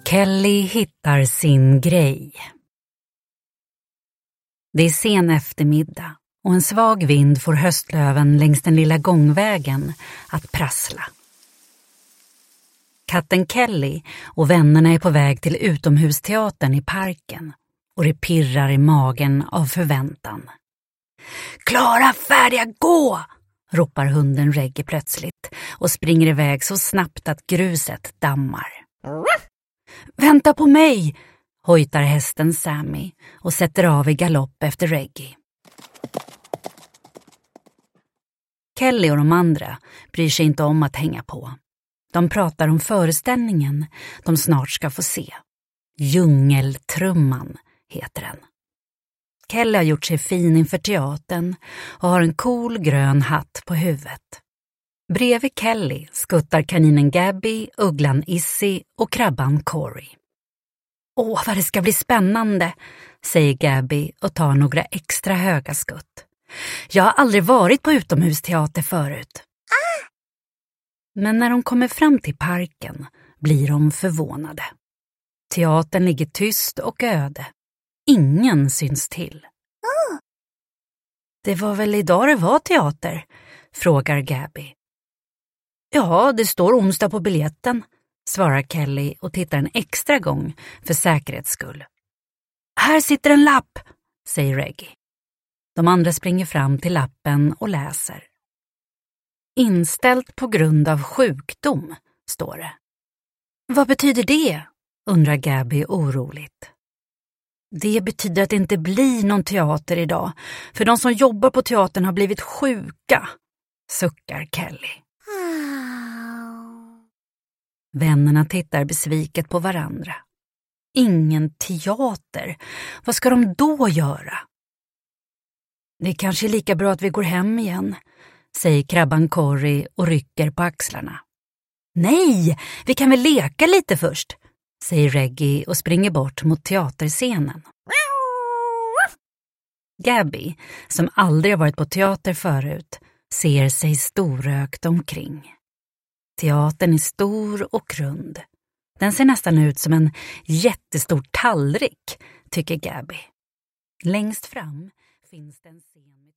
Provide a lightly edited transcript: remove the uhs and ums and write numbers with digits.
Kelly hittar sin grej. Det är sen eftermiddag och en svag vind får höstlöven längs den lilla gångvägen att prassla. Katten Kelly och vännerna är på väg till utomhusteatern i parken och det pirrar i magen av förväntan. Klara, färdiga, gå! Ropar hunden Reggie plötsligt och springer iväg så snabbt att gruset dammar. Vänta på mig! Hojtar hästen Sammy och sätter av i galopp efter Reggie. Kelly och de andra bryr sig inte om att hänga på. De pratar om föreställningen de snart ska få se. Djungeltrumman heter den. Kelly har gjort sig fin inför teatern och har en cool grön hatt på huvudet. Bredvid Kelly skuttar kaninen Gabby, ugglan Issy och krabban Corey. Åh, vad det ska bli spännande, säger Gabby och tar några extra höga skutt. Jag har aldrig varit på utomhusteater förut. Men när de kommer fram till parken blir de förvånade. Teatern ligger tyst och öde. Ingen syns till. Det var väl idag det var teater, frågar Gabby. Ja, det står onsdag på biljetten, svarar Kelly och tittar en extra gång för säkerhets skull. Här sitter en lapp, säger Reggie. De andra springer fram till lappen och läser. Inställt på grund av sjukdom, står det. Vad betyder det? Undrar Gabby oroligt. Det betyder att det inte blir någon teater idag, för de som jobbar på teatern har blivit sjuka, suckar Kelly. Vännerna tittar besviket på varandra. Ingen teater. Vad ska de då göra? Det är kanske lika bra att vi går hem igen, säger krabban Corey och rycker på axlarna. Nej, vi kan väl leka lite först, säger Reggie och springer bort mot teaterscenen. Gabby, som aldrig har varit på teater förut, ser sig storökt omkring. Teatern är stor och rund. Den ser nästan ut som en jättestor tallrik, tycker Gabby. Längst fram finns det en scen.